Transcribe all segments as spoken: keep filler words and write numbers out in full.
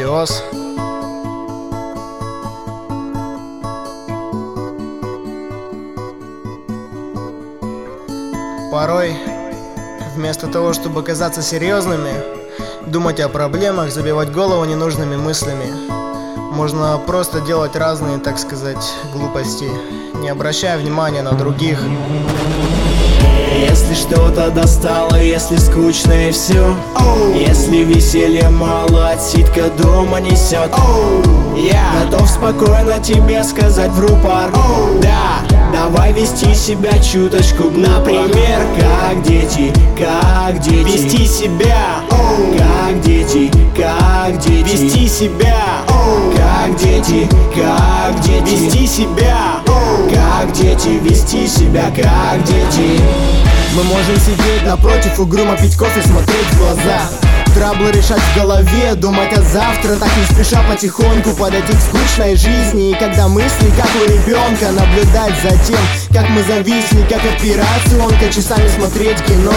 Апофеоз. Порой, вместо того, чтобы казаться серьезными, думать о проблемах, забивать голову ненужными мыслями, можно просто делать разные, так сказать, глупости, не обращая внимания на других. Если что-то достало, если скучно и все, oh. Если веселья мало, отсидка дома несет, oh. Я готов спокойно тебе сказать в рупор, oh. Да, давай вести себя чуточку, например, как дети, как дети. Вести себя, oh. Как дети, как дети. Вести себя, oh. Как дети, как дети. Вести себя, oh. Как дети, вести себя как дети. Мы можем сидеть напротив, угрюмо пить кофе, смотреть в глаза, траблы решать в голове, думать о завтра, так не спеша потихоньку подойти к скучной жизни. И когда мысли, как у ребенка, наблюдать за тем, как мы зависли, как операционка, часами смотреть кино.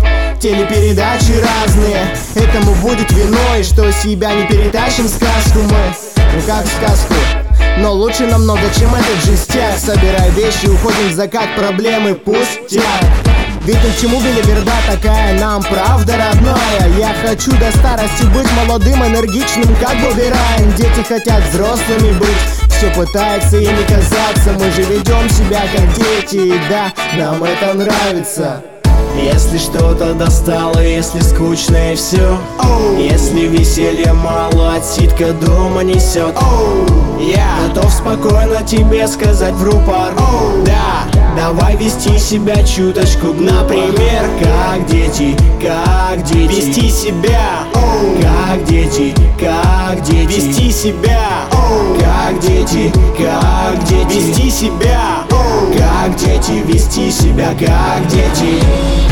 Телепередачи разные, этому будет виной, что себя не перетащим в сказку мы, ну как в сказку. Но лучше намного, чем этот жестяк. Собирай вещи, уходим в закат, проблемы пустяк. Ведь ни к чему белиберда такая нам, правда родная. Я хочу до старости быть молодым, энергичным, как Бобби Райан. Дети хотят взрослыми быть, все пытается ими казаться. Мы же ведем себя как дети, и да, нам это нравится. Если что-то достало, если скучно и все, oh. Если веселья мало, отсидка дома несет, oh. Я готов спокойно тебе сказать в рупор, oh. Да, давай вести себя чуточку, например, как дети, как дети. Вести себя, oh. Как дети, как дети. Вести себя, oh. Как дети, как дети. Вести себя, oh. Как дети, вести себя как дети.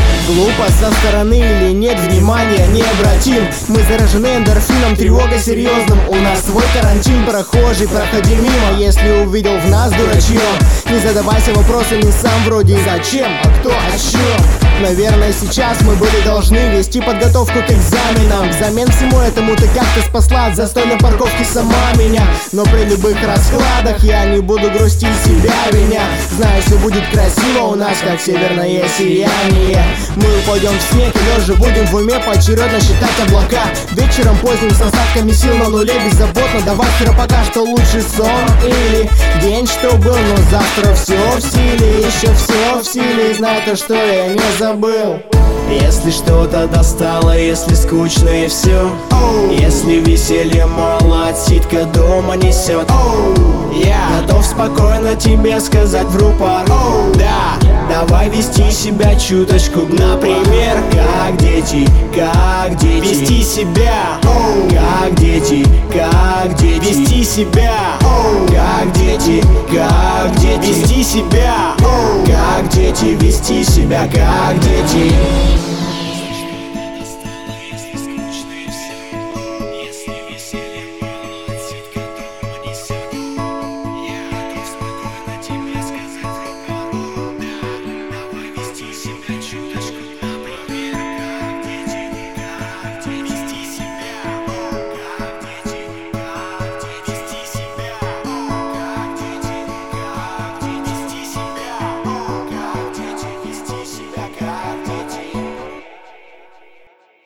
Глупо со стороны или нет, внимания не обратим. Мы заражены эндорфином, тревогой серьезным. У нас свой карантин, прохожий, проходи мимо. Если увидел в нас дурачье, не задавайся вопросами сам вроде зачем, а кто, о чем. Наверное, сейчас мы были должны вести подготовку к экзаменам. Взамен всему этому ты как-то спасла от застой на парковке сама меня. Но при любых раскладах я не буду грустить себя виня. Знаю, все будет красиво у нас, как северное сияние. Мы упадем в снег и лежа будем в уме поочередно считать облака. Вечером поздним с остатками сил на нуле беззаботно давать пока что лучший сон. Или день, что был, но завтра все в силе. Еще все в силе, и знай то, что я не забыл. Если что-то достало, если скучно и все, oh. Если веселья мало, отсидка дома несет, oh. Я готов спокойно тебе сказать в рупор, oh. Да, давай вести себя чуточку, например, как дети, как дети. Вести себя, oh. Как дети, как дети. Вести себя, oh. Как дети, как дети. Вести себя, oh. Как дети, вести себя как дети.